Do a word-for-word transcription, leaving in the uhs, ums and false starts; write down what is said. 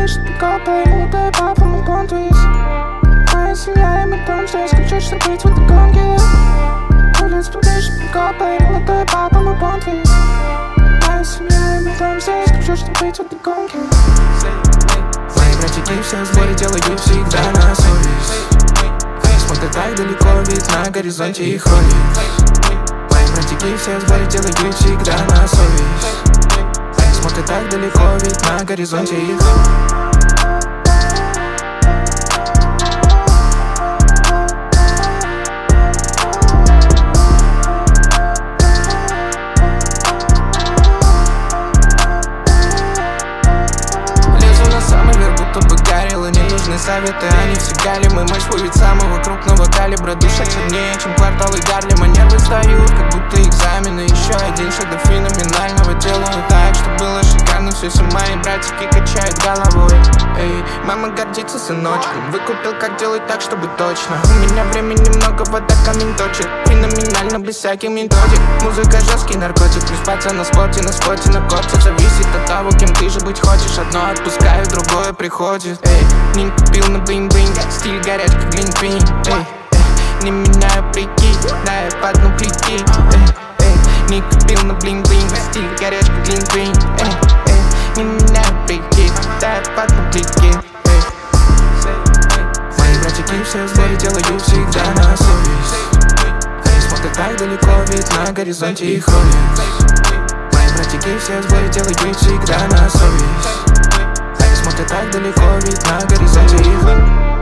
лишь капай, молодой папа, мой план твист. Моя семья и мой дом здесь, кричат, что быть в этой гонке. Улиц лишь капай, молодой папа, мой план твист. Моя семья и мой дом здесь, кричат, что быть в этой гонке. Мои братики все в сборе делают всегда на совесть. Смотрят так далеко, ведь на горизонте их ролик. Мои братики все в сборе делают всегда на совесть. Смотрят так далеко, ведь на горизонте их. Советы, они всегда мы мощь ведь самого крупного калибра. Душа чернее, чем кварталы Гарлема. Нервы встают, как будто экзамены. Еще один шаг до феноменального. Делаю так, что было шикарно. Все, все мои братики качают головой. Эй, мама гордится сыночком. Выкупил, как делать так, чтобы точно. У меня времени много, вода камень точит. Феноменально, без всяких методик. Музыка жесткий наркотик. Приспаться на споте, на споте, на копце. Зависит от того, кем ты же быть хочешь. Одно отпускаю, другое приходит. Эй, не купил на блин-блин, стиль горяч, как глинтвейн. Эй, эй, не меняю прикид, да я по одну плитки. Эй, эй, не купил на блин-блин, стиль горяч, как глинтвейн. Эй, эй, не меняю прикид, да я по одну плитки. Эй, мои братики все в сборе делают всегда на совесть. Они смотрят так далеко, ведь на горизонте их ролик. Мои братики все в сборе делают всегда на совесть. Смотрят так далеко, ведь на горизонте их.